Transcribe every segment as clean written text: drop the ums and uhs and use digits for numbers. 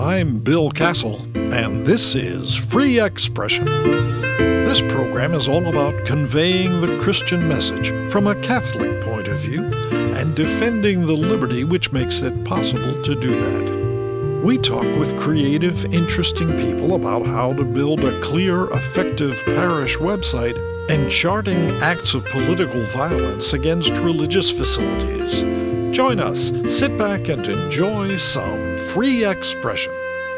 I'm Bill Castle, and this is Free Expression. This program is all about conveying the Christian message from a Catholic point of view and defending the liberty which makes it possible to do that. We talk with creative, interesting people about how to build a clear, effective parish website and charting acts of political violence against religious facilities. Join us, sit back, and enjoy some free expression.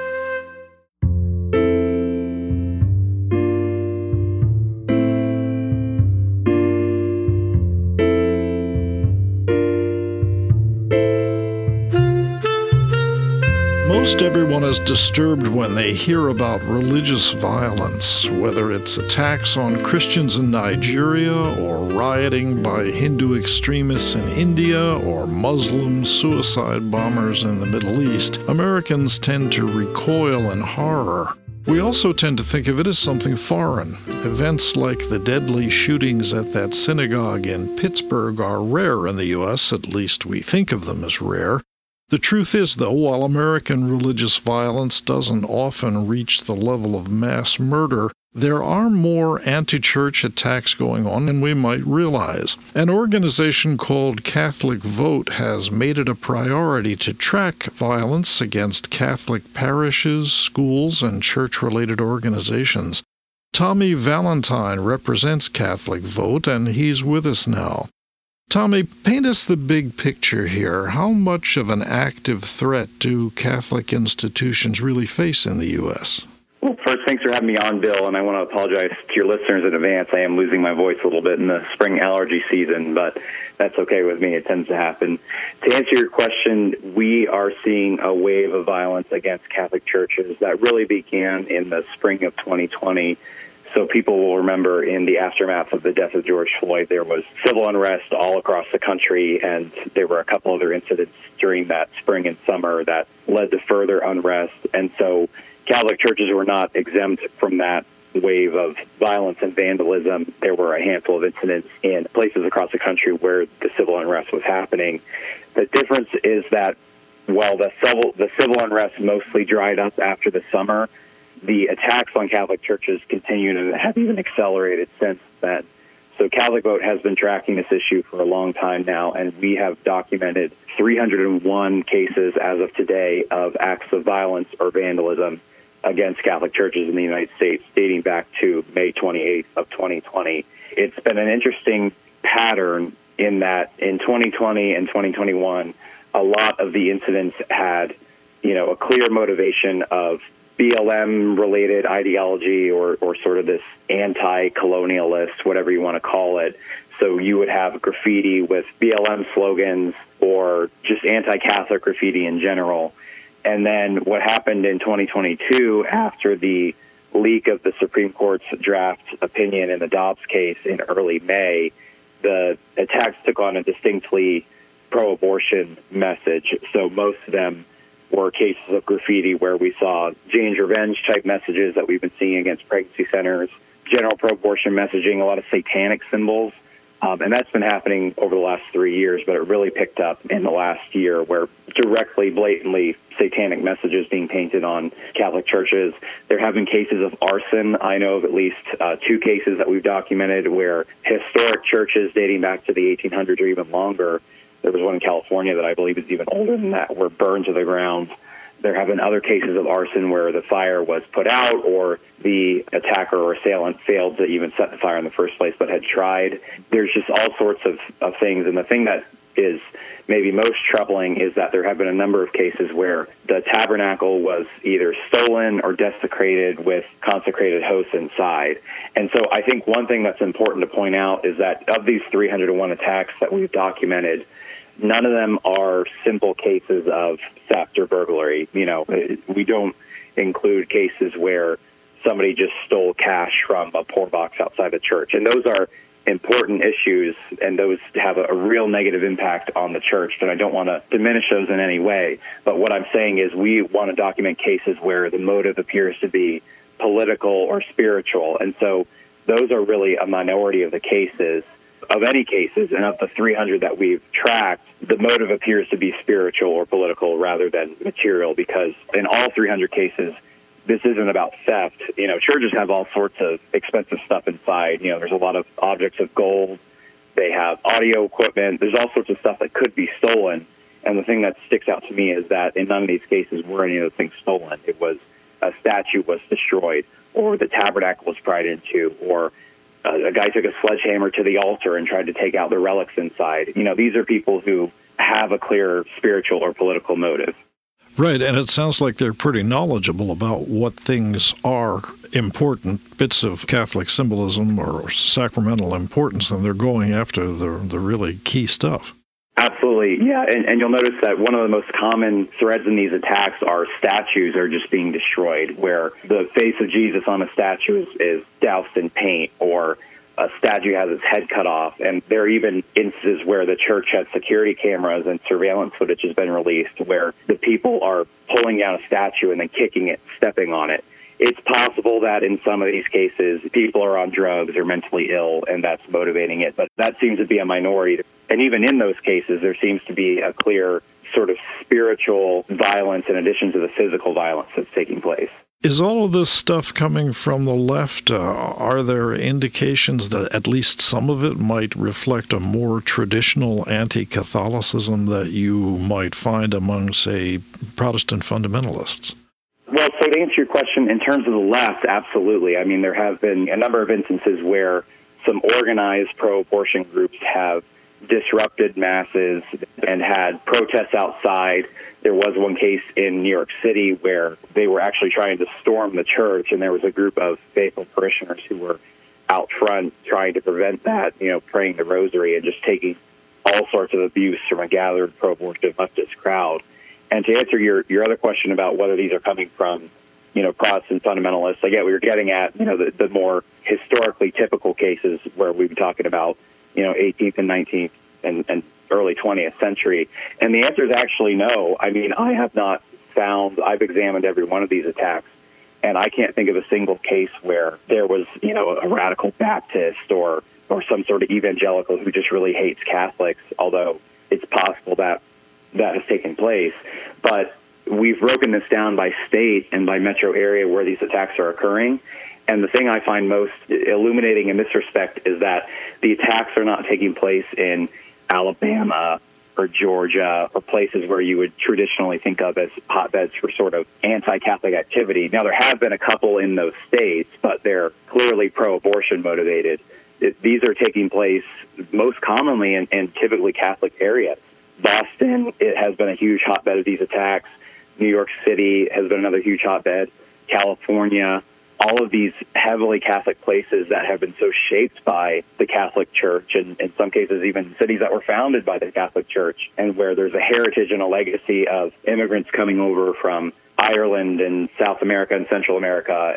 Most everyone is disturbed when they hear about religious violence, whether it's attacks on Christians in Nigeria or rioting by Hindu extremists in India or Muslim suicide bombers in the Middle East. Americans tend to recoil in horror. We also tend to think of it as something foreign. Events like the deadly shootings at that synagogue in Pittsburgh are rare in the U.S., at least we think of them as rare. The truth is, though, while American religious violence doesn't often reach the level of mass murder, there are more anti-church attacks going on than we might realize. An organization called Catholic Vote has made it a priority to track violence against Catholic parishes, schools, and church-related organizations. Tommy Valentine represents Catholic Vote, and he's with us now. Tommy, paint us the big picture here. How much of an active threat do Catholic institutions really face in the U.S.? Well, first, thanks for having me on, Bill, and I want to apologize to your listeners in advance. I am losing my voice a little bit in the spring allergy season, but that's okay with me. It tends to happen. To answer your question, we are seeing a wave of violence against Catholic churches that really began in the spring of 2020. So people will remember in the aftermath of the death of George Floyd, there was civil unrest all across the country, and there were a couple other incidents during that spring and summer that led to further unrest. And so Catholic churches were not exempt from that wave of violence and vandalism. There were a handful of incidents in places across the country where the civil unrest was happening. The difference is that while the civil unrest mostly dried up after the summer, the attacks on Catholic churches continue and have even accelerated since then. So Catholic Vote has been tracking this issue for a long time now, and we have documented 301 cases as of today of acts of violence or vandalism against Catholic churches in the United States, dating back to May 28th of 2020. It's been an interesting pattern in that in 2020 and 2021, a lot of the incidents had, a clear motivation of BLM-related ideology or sort of this anti-colonialist, whatever you want to call it. So you would have graffiti with BLM slogans or just anti-Catholic graffiti in general. And then what happened in 2022 after the leak of the Supreme Court's draft opinion in the Dobbs case in early May, the attacks took on a distinctly pro-abortion message. So most of them were cases of graffiti where we saw Jane's Revenge type messages that we've been seeing against pregnancy centers, general pro-abortion messaging, a lot of satanic symbols. And that's been happening over the last 3 years, but it really picked up in the last year where directly, blatantly satanic messages being painted on Catholic churches. There have been cases of arson. I know of at least 2 cases that we've documented where historic churches dating back to the 1800s or even longer. There was one in California that I believe is even older than that, were burned to the ground. There have been other cases of arson where the fire was put out or the attacker or assailant failed to even set the fire in the first place but had tried. There's just all sorts of things. And the thing that is maybe most troubling is that there have been a number of cases where the tabernacle was either stolen or desecrated with consecrated hosts inside. And so I think one thing that's important to point out is that of these 301 attacks that we've documented, none of them are simple cases of theft or burglary. We don't include cases where somebody just stole cash from a poor box outside the church. And those are important issues, and those have a real negative impact on the church, and I don't want to diminish those in any way. But what I'm saying is we want to document cases where the motive appears to be political or spiritual. And so those are really a minority of the cases. of any cases, and of the 300 that we've tracked, the motive appears to be spiritual or political rather than material, because in all 300 cases, this isn't about theft. Churches have all sorts of expensive stuff inside. There's a lot of objects of gold. They have audio equipment. There's all sorts of stuff that could be stolen. And the thing that sticks out to me is that in none of these cases were any of the things stolen. It was a statue was destroyed, or the tabernacle was pried into, or a guy took a sledgehammer to the altar and tried to take out the relics inside. These are people who have a clear spiritual or political motive. Right, and it sounds like they're pretty knowledgeable about what things are important, bits of Catholic symbolism or sacramental importance, and they're going after the really key stuff. Absolutely, yeah, and you'll notice that one of the most common threads in these attacks are statues are just being destroyed, where the face of Jesus on a statue is doused in paint, or a statue has its head cut off. And there are even instances where the church has security cameras and surveillance footage has been released where the people are pulling down a statue and then kicking it, stepping on it. It's possible that in some of these cases, people are on drugs or mentally ill, and that's motivating it. But that seems to be a minority. And even in those cases, there seems to be a clear sort of spiritual violence in addition to the physical violence that's taking place. Is all of this stuff coming from the left? Are there indications that at least some of it might reflect a more traditional anti-Catholicism that you might find among, say, Protestant fundamentalists? Well, so to answer your question, in terms of the left, absolutely. I mean, there have been a number of instances where some organized pro-abortion groups have disrupted masses and had protests outside. There was one case in New York City where they were actually trying to storm the church, and there was a group of faithful parishioners who were out front trying to prevent that, praying the rosary and just taking all sorts of abuse from a gathered pro-abortion leftist crowd. And to answer your other question about whether these are coming from, Protestant fundamentalists, I get what you're getting at, the more historically typical cases where we've been talking about, 18th and 19th and early 20th century. And the answer is actually no. I mean, I have not found, I've examined every one of these attacks, and I can't think of a single case where there was, a radical Baptist or some sort of evangelical who just really hates Catholics, although it's possible that has taken place. But we've broken this down by state and by metro area where these attacks are occurring. And the thing I find most illuminating in this respect is that the attacks are not taking place in Alabama or Georgia or places where you would traditionally think of as hotbeds for sort of anti-Catholic activity. Now, there have been a couple in those states, but they're clearly pro-abortion motivated. These are taking place most commonly in typically Catholic areas. Boston, it has been a huge hotbed of these attacks. New York City has been another huge hotbed. California, all of these heavily Catholic places that have been so shaped by the Catholic Church, and in some cases even cities that were founded by the Catholic Church, and where there's a heritage and a legacy of immigrants coming over from Ireland and South America and Central America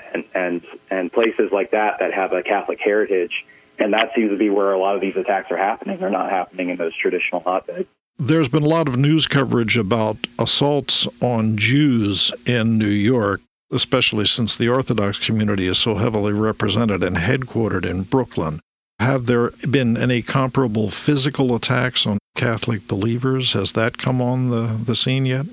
and places like that have a Catholic heritage. And that seems to be where a lot of these attacks are happening. They're not happening in those traditional hotbeds. There's been a lot of news coverage about assaults on Jews in New York, especially since the Orthodox community is so heavily represented and headquartered in Brooklyn. Have there been any comparable physical attacks on Catholic believers? Has that come on the scene yet?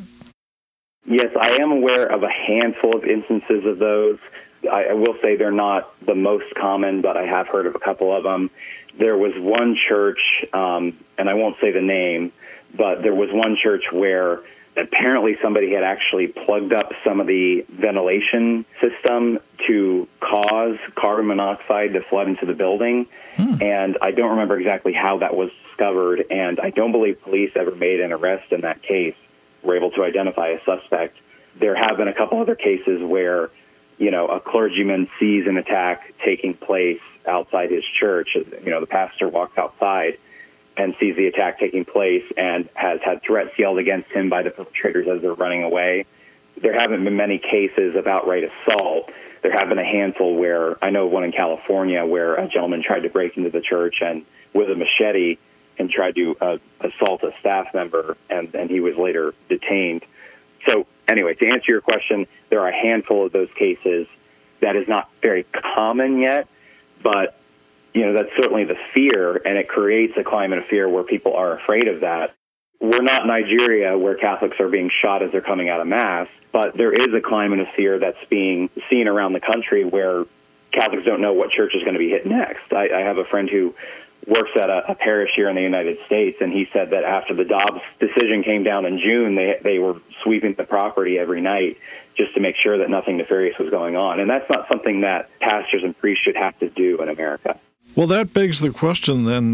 Yes, I am aware of a handful of instances of those. I will say they're not the most common, but I have heard of a couple of them. There was one church, and I won't say the name, but there was one church where apparently somebody had actually plugged up some of the ventilation system to cause carbon monoxide to flood into the building. And I don't remember exactly how that was discovered, and I don't believe police ever made an arrest in that case, were able to identify a suspect. There have been a couple other cases where, a clergyman sees an attack taking place outside his church. The pastor walks outside and sees the attack taking place and has had threats yelled against him by the perpetrators as they're running away. There haven't been many cases of outright assault. There have been a handful where, I know one in California where a gentleman tried to break into the church and with a machete and tried to assault a staff member, and he was later detained. So anyway, to answer your question, there are a handful of those cases. That is not very common yet, but that's certainly the fear, and it creates a climate of fear where people are afraid of that. We're not Nigeria where Catholics are being shot as they're coming out of Mass, but there is a climate of fear that's being seen around the country where Catholics don't know what church is going to be hit next. I have a friend who works at a parish here in the United States, and he said that after the Dobbs decision came down in June, they were sweeping the property every night just to make sure that nothing nefarious was going on. And that's not something that pastors and priests should have to do in America. Well, that begs the question then,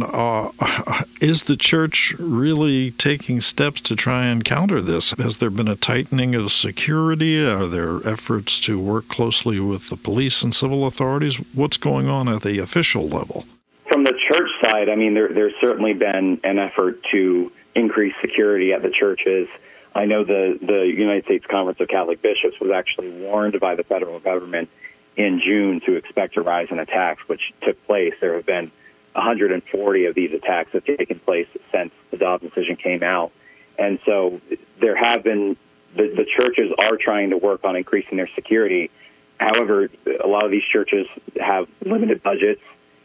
is the church really taking steps to try and counter this? Has there been a tightening of security? Are there efforts to work closely with the police and civil authorities? What's going on at the official level? From the church side, there's certainly been an effort to increase security at the churches. I know the United States Conference of Catholic Bishops was actually warned by the federal government in June to expect a rise in attacks, which took place. There have been 140 of these attacks that have taken place since the Dobbs decision came out. And so there have been, the churches are trying to work on increasing their security. However, a lot of these churches have limited budgets.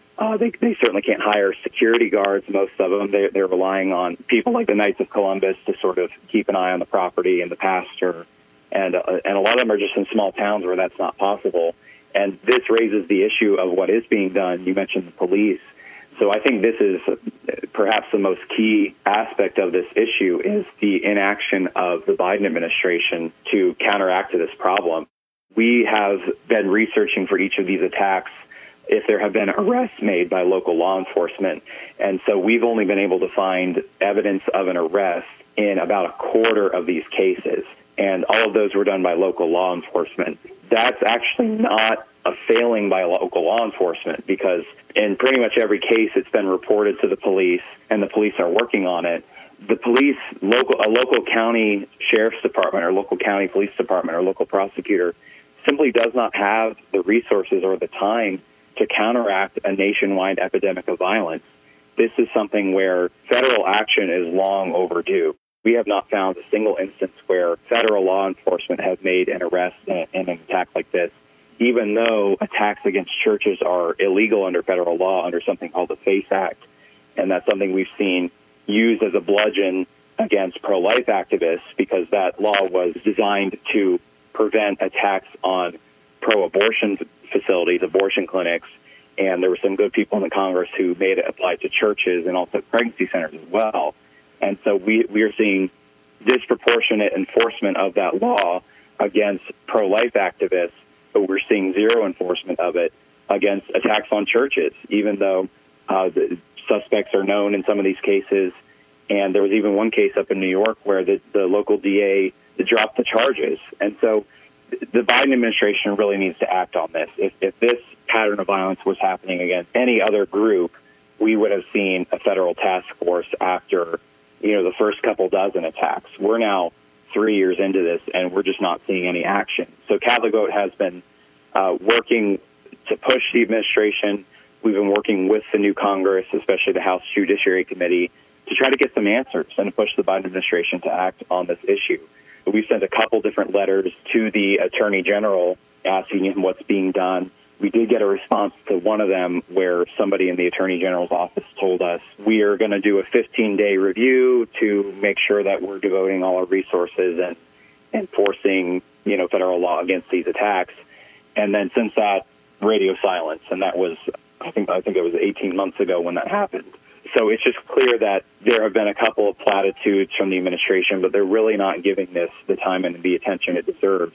They certainly can't hire security guards, most of them. They're relying on people like the Knights of Columbus to sort of keep an eye on the property and the pastor. And a lot of them are just in small towns where that's not possible. And this raises the issue of what is being done. You mentioned the police. So I think this is perhaps the most key aspect of this issue is the inaction of the Biden administration to counteract this problem. We have been researching for each of these attacks if there have been arrests made by local law enforcement. And so we've only been able to find evidence of an arrest in about a quarter of these cases. And all of those were done by local law enforcement. That's actually not a failing by local law enforcement, because in pretty much every case it's been reported to the police, and the police are working on it. The police, a local county sheriff's department or local county police department or local prosecutor simply does not have the resources or the time to counteract a nationwide epidemic of violence. This is something where federal action is long overdue. We have not found a single instance where federal law enforcement has made an arrest in an attack like this, even though attacks against churches are illegal under federal law under something called the FACE Act. And that's something we've seen used as a bludgeon against pro-life activists, because that law was designed to prevent attacks on pro-abortion facilities, abortion clinics, and there were some good people in the Congress who made it apply to churches and also pregnancy centers as well. And so we are seeing disproportionate enforcement of that law against pro-life activists, but we're seeing zero enforcement of it against attacks on churches, even though the suspects are known in some of these cases. And there was even one case up in New York where the local DA dropped the charges. And so the Biden administration really needs to act on this. If this pattern of violence was happening against any other group, we would have seen a federal task force after the first couple dozen attacks. We're now 3 years into this, and we're just not seeing any action. So Catholic Vote has been working to push the administration. We've been working with the new Congress, especially the House Judiciary Committee, to try to get some answers and to push the Biden administration to act on this issue. We've sent a couple different letters to the Attorney General asking him what's being done. We did get a response to one of them where somebody in the Attorney General's office told us, we are going to do a 15-day review to make sure that we're devoting all our resources and enforcing, federal law against these attacks. And then since that, radio silence, and that was, I think it was 18 months ago when that happened. So it's just clear that there have been a couple of platitudes from the administration, but they're really not giving this the time and the attention it deserves.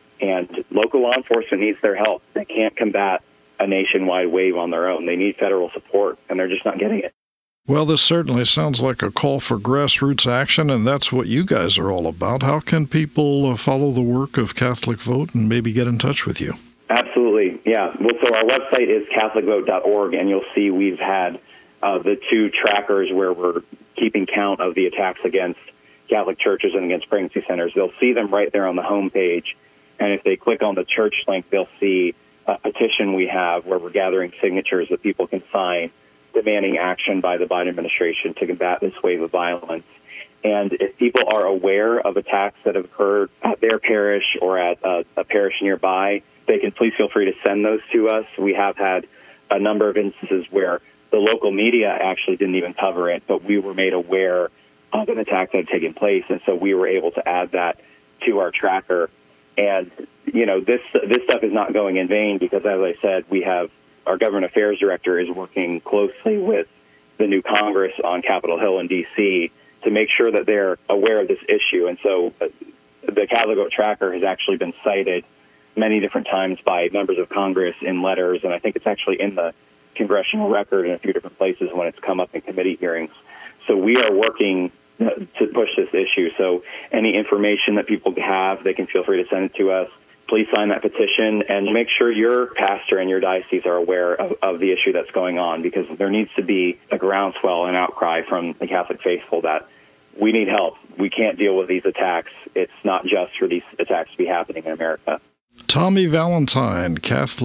And local law enforcement needs their help. They can't combat a nationwide wave on their own. They need federal support, and they're just not getting it. Well, this certainly sounds like a call for grassroots action, and that's what you guys are all about. How can people follow the work of Catholic Vote and maybe get in touch with you? Absolutely, yeah. Well, so our website is catholicvote.org, and you'll see we've had the two trackers where we're keeping count of the attacks against Catholic churches and against pregnancy centers. They'll see them right there on the homepage. And if they click on the church link, they'll see a petition we have where we're gathering signatures that people can sign demanding action by the Biden administration to combat this wave of violence. And if people are aware of attacks that have occurred at their parish or at a parish nearby, they can please feel free to send those to us. We have had a number of instances where the local media actually didn't even cover it, but we were made aware of an attack that had taken place, and so we were able to add that to our tracker. And, this stuff is not going in vain because, as I said, we have our government affairs director is working closely with the new Congress on Capitol Hill in D.C. to make sure that they're aware of this issue. And so the Catholic Vote Tracker has actually been cited many different times by members of Congress in letters, and I think it's actually in the congressional record in a few different places when it's come up in committee hearings. So we are working to push this issue. So any information that people have, they can feel free to send it to us. Please sign that petition and make sure your pastor and your diocese are aware of the issue that's going on, because there needs to be a groundswell and outcry from the Catholic faithful that we need help. We can't deal with these attacks. It's not just for these attacks to be happening in America. Tommy Valentine,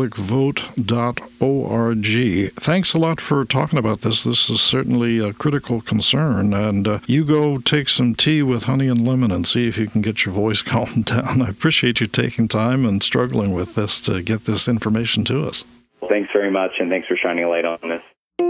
CatholicVote.org. Thanks a lot for talking about this. This is certainly a critical concern. And you go take some tea with honey and lemon and see if you can get your voice calmed down. I appreciate you taking time and struggling with this to get this information to us. Thanks very much, and thanks for shining a light on this.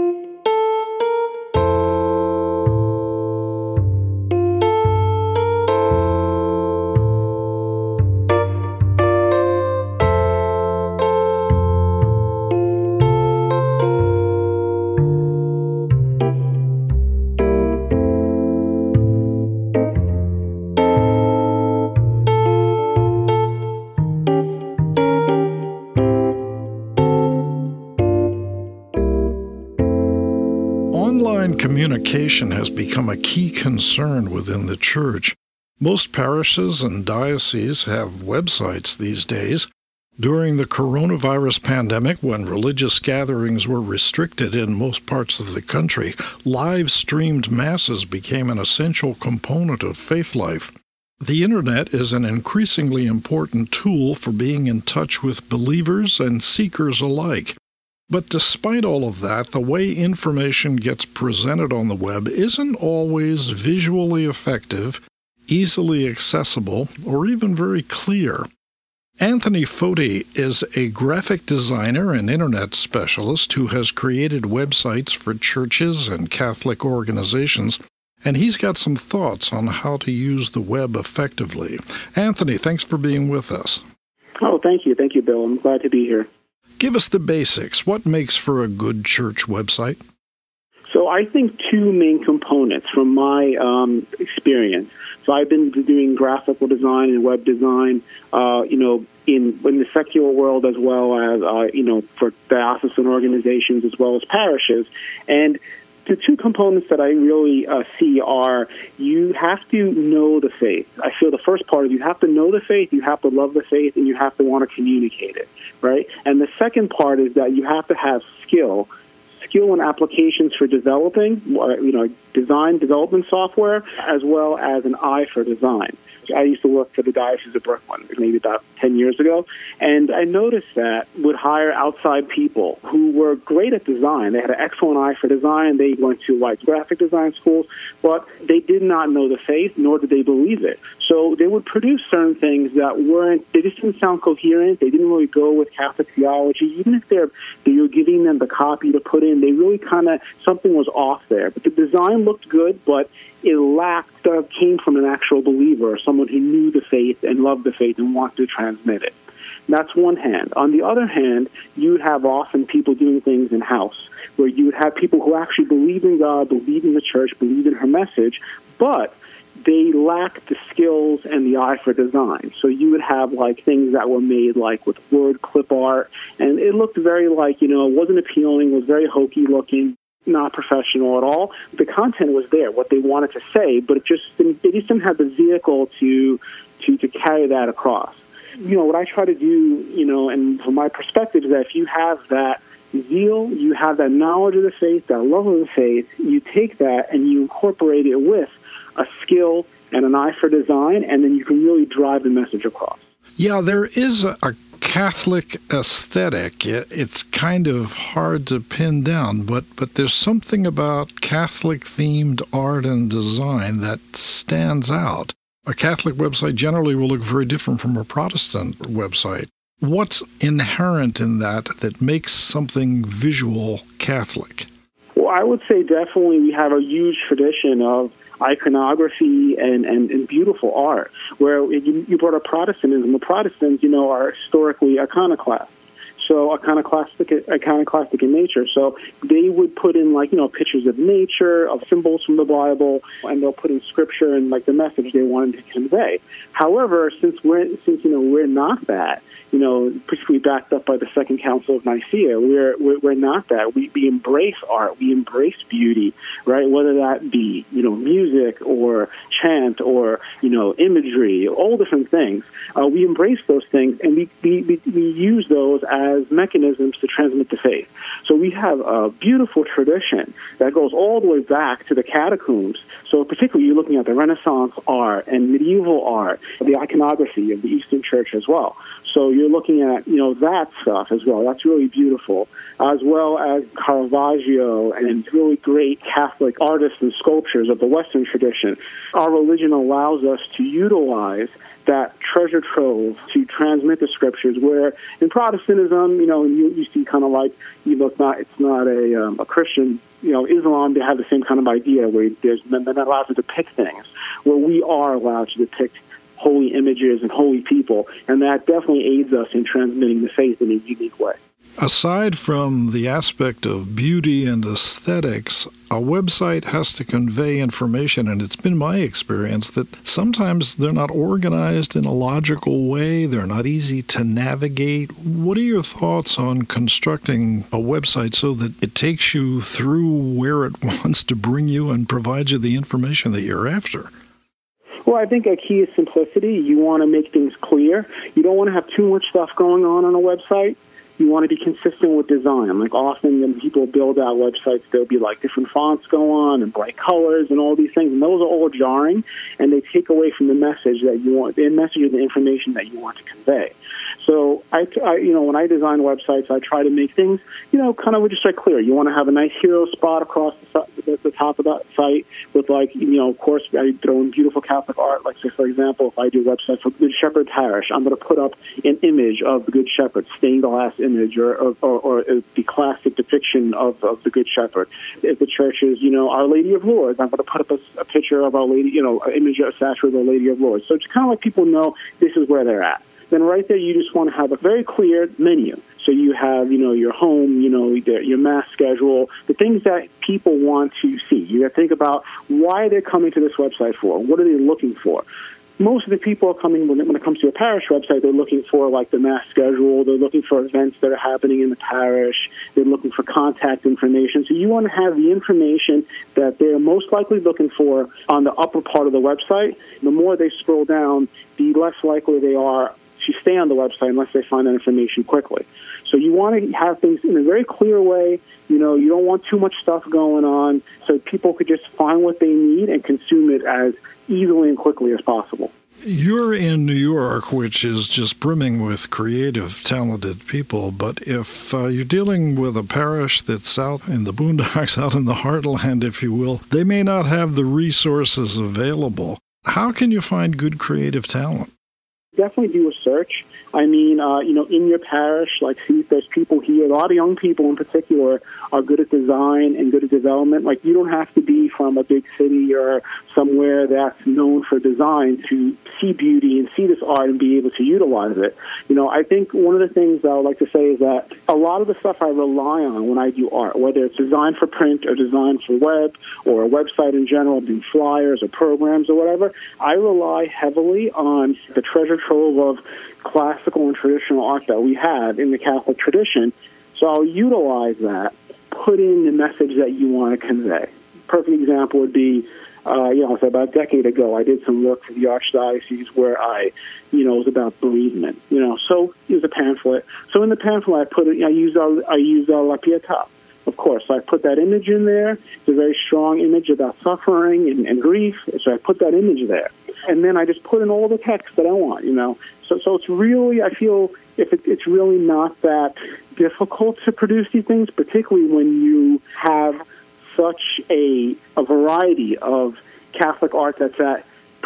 Online communication has become a key concern within the Church. Most parishes and dioceses have websites these days. During the coronavirus pandemic, when religious gatherings were restricted in most parts of the country, live-streamed masses became an essential component of faith life. The Internet is an increasingly important tool for being in touch with believers and seekers alike. But despite all of that, the way information gets presented on the web isn't always visually effective, easily accessible, or even very clear. Anthony Foti is a graphic designer and internet specialist who has created websites for churches and Catholic organizations, and he's got some thoughts on how to use the web effectively. Anthony, thanks for being with us. Oh, thank you. Thank you, Bill. I'm glad to be here. Give us the basics. What makes for a good church website? So I think two main components from my experience. So I've been doing graphical design and web design, in the secular world as well as, for diocesan organizations as well as parishes. And the two components that I really see are you have to know the faith. I feel the first part is you have to know the faith, you have to love the faith, and you have to want to communicate it, right? And the second part is that you have to have skill and applications for developing, development software, as well as an eye for design. I used to work for the Diocese of Brooklyn maybe about 10 years ago, and I noticed that would hire outside people who were great at design. They had an excellent eye for design. They went to graphic design schools, but they did not know the faith, nor did they believe it. So they would produce certain things that they just didn't sound coherent. They didn't really go with Catholic theology. Even if you're giving them the copy to put in, they really something was off there. But the design looked good, but it came from an actual believer, someone who knew the faith and loved the faith and wanted to transmit it. And that's one hand. On the other hand, you would have often people doing things in-house, where you would have people who actually believe in God, believe in the church, believe in her message, but they lacked the skills and the eye for design. So you would have things that were made with word clip art, and it looked very it wasn't appealing, it was very hokey looking, not professional at all. The content was there, what they wanted to say, but they just didn't have the vehicle to carry that across. What I try to do, and from my perspective, is that if you have that zeal, you have that knowledge of the faith, that love of the faith, you take that and you incorporate it with a skill and an eye for design, and then you can really drive the message across. Yeah, there is a Catholic aesthetic. It's kind of hard to pin down, but there's something about Catholic-themed art and design that stands out. A Catholic website generally will look very different from a Protestant website. What's inherent in that makes something visual Catholic? Well, I would say definitely we have a huge tradition of iconography and beautiful art, where you brought up Protestantism. The Protestants, are historically iconoclasts. So iconoclastic in nature. So they would put in pictures of nature, of symbols from the Bible, and they'll put in scripture and the message they wanted to convey. However, since we're not that, particularly backed up by the Second Council of Nicaea, we're not that. We embrace art, we embrace beauty, right? Whether that be music or chant or imagery, all different things. We embrace those things, and we use those as mechanisms to transmit the faith. So we have a beautiful tradition that goes all the way back to the catacombs. So particularly you're looking at the Renaissance art and medieval art, the iconography of the Eastern Church as well. So you're looking at, that stuff as well. That's really beautiful, as well as Caravaggio and really great Catholic artists and sculptures of the Western tradition. Our religion allows us to utilize that treasure trove to transmit the scriptures, where in Protestantism, you see kind of it's not a Christian, Islam, they have the same kind of idea where they're not allowed to depict things, where we are allowed to depict holy images and holy people, and that definitely aids us in transmitting the faith in a unique way. Aside from the aspect of beauty and aesthetics, a website has to convey information, and it's been my experience that sometimes they're not organized in a logical way, they're not easy to navigate. What are your thoughts on constructing a website so that it takes you through where it wants to bring you and provides you the information that you're after? Well, I think a key is simplicity. You want to make things clear. You don't want to have too much stuff going on a website. You want to be consistent with design. Often when people build out websites, there'll be different fonts go on and bright colors and all these things, and those are all jarring, and they take away from the message that you want, the message or the information that you want to convey. So I when I design websites, I try to make things, kind of just clear. You want to have a nice hero spot across the top of that site with of course, I throw in beautiful Catholic art. Say, for example, if I do a website for Good Shepherd Parish, I'm going to put up an image of the Good Shepherd, stained glass image, or the classic depiction of the Good Shepherd. If the church is, Our Lady of Lourdes, I'm going to put up a picture of Our Lady, an image, a statue of Our Lady of Lourdes. So it's kind of people know this is where they're at. Then right there, you just want to have a very clear menu. So you have, your home, your mass schedule, the things that people want to see. You have to think about why they're coming to this website for. What are they looking for? Most of the people are coming, when it comes to a parish website, they're looking for the mass schedule. They're looking for events that are happening in the parish. They're looking for contact information. So you want to have the information that they're most likely looking for on the upper part of the website. The more they scroll down, the less likely they are to stay on the website unless they find that information quickly. So you want to have things in a very clear way. You don't want too much stuff going on, so people could just find what they need and consume it as easily and quickly as possible. You're in New York, which is just brimming with creative, talented people, but if you're dealing with a parish that's out in the boondocks, out in the heartland, if you will, they may not have the resources available. How can you find good creative talent? Definitely do a search. In your parish, see if there's people here. A lot of young people in particular are good at design and good at development. You don't have to be from a big city or somewhere that's known for design to see beauty and see this art and be able to utilize it. I think one of the things I would like to say is that a lot of the stuff I rely on when I do art, whether it's design for print or design for web or a website in general, do flyers or programs or whatever, I rely heavily on the treasure trove of classical and traditional art that we have in the Catholic tradition. So I'll utilize that, put in the message that you want to convey. Perfect example would be, so about a decade ago, I did some work for the Archdiocese where it was about bereavement. So it was a pamphlet. So in the pamphlet, I used La Pietà. Of course, so I put that image in there. It's a very strong image about suffering and grief. So I put that image there. And then I just put in all the text that I want, So it's really, I feel, it's really not that difficult to produce these things, particularly when you have such a variety of Catholic art that's at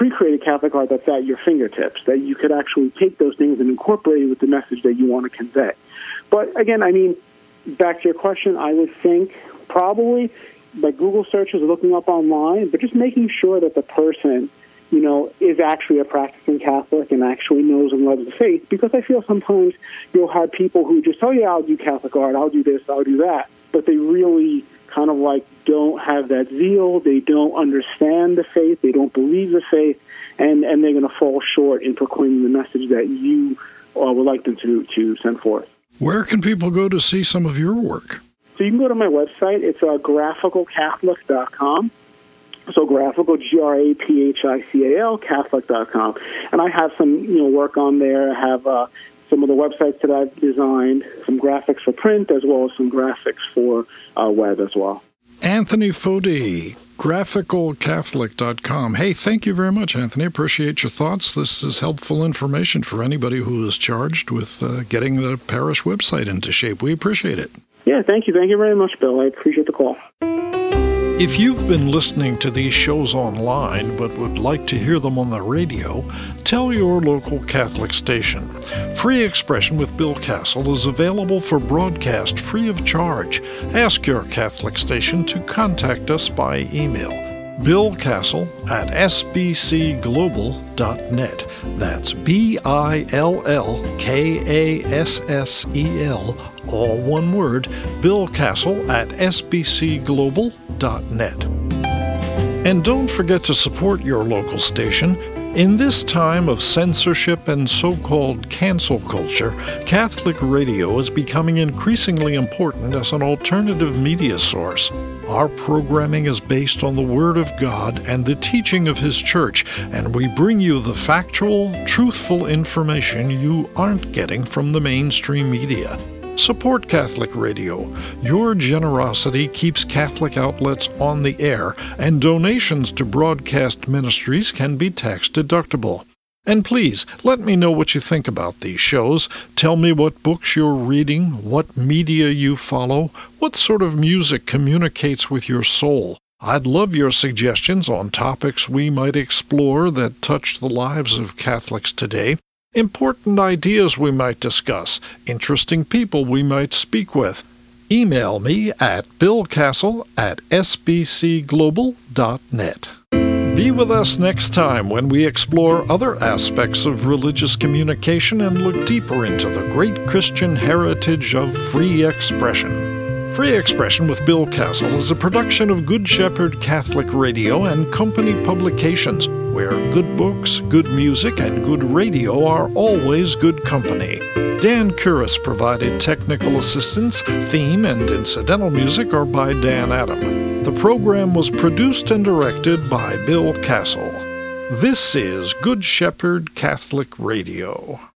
pre-created Catholic art that's at your fingertips, that you could actually take those things and incorporate it with the message that you want to convey. But again, I mean, back to your question, I would think probably like Google searches, looking up online, but just making sure that the person, you know, is actually a practicing Catholic and actually knows and loves the faith. Because I feel sometimes you'll have people who just, oh yeah, I'll do Catholic art, I'll do this, I'll do that, but they really kind of like don't have that zeal, they don't understand the faith, they don't believe the faith, and they're going to fall short in proclaiming the message that you would like them to send forth. Where can people go to see some of your work? So you can go to my website. It's graphicalcatholic.com. So graphical, GRAPHICAL, Catholic.com. And I have some, work on there. I have some of the websites that I've designed, some graphics for print, as well as some graphics for web as well. Anthony Foti, graphicalcatholic.com. Hey, thank you very much, Anthony. Appreciate your thoughts. This is helpful information for anybody who is charged with getting the parish website into shape. We appreciate it. Yeah, thank you. Thank you very much, Bill. I appreciate the call. If you've been listening to these shows online but would like to hear them on the radio, tell your local Catholic station. Free Expression with Bill Castle is available for broadcast free of charge. Ask your Catholic station to contact us by email. Bill Castle at sbcglobal.net. That's BILLKASSEL, all one word, Bill Castle at sbcglobal.net. And don't forget to support your local station. In this time of censorship and so-called cancel culture, Catholic radio is becoming increasingly important as an alternative media source. Our programming is based on the Word of God and the teaching of His Church, and we bring you the factual, truthful information you aren't getting from the mainstream media. Support Catholic Radio. Your generosity keeps Catholic outlets on the air, and donations to broadcast ministries can be tax-deductible. And please, let me know what you think about these shows. Tell me what books you're reading, what media you follow, what sort of music communicates with your soul. I'd love your suggestions on topics we might explore that touch the lives of Catholics today. Important ideas we might discuss, interesting people we might speak with. Email me at billcastle@sbcglobal.net. Be with us next time when we explore other aspects of religious communication and look deeper into the great Christian heritage of free expression. Free Expression with Bill Castle is a production of Good Shepherd Catholic Radio and Company Publications, where good books, good music, and good radio are always good company. Dan Curris provided technical assistance. Theme and incidental music are by Dan Adam. The program was produced and directed by Bill Castle. This is Good Shepherd Catholic Radio.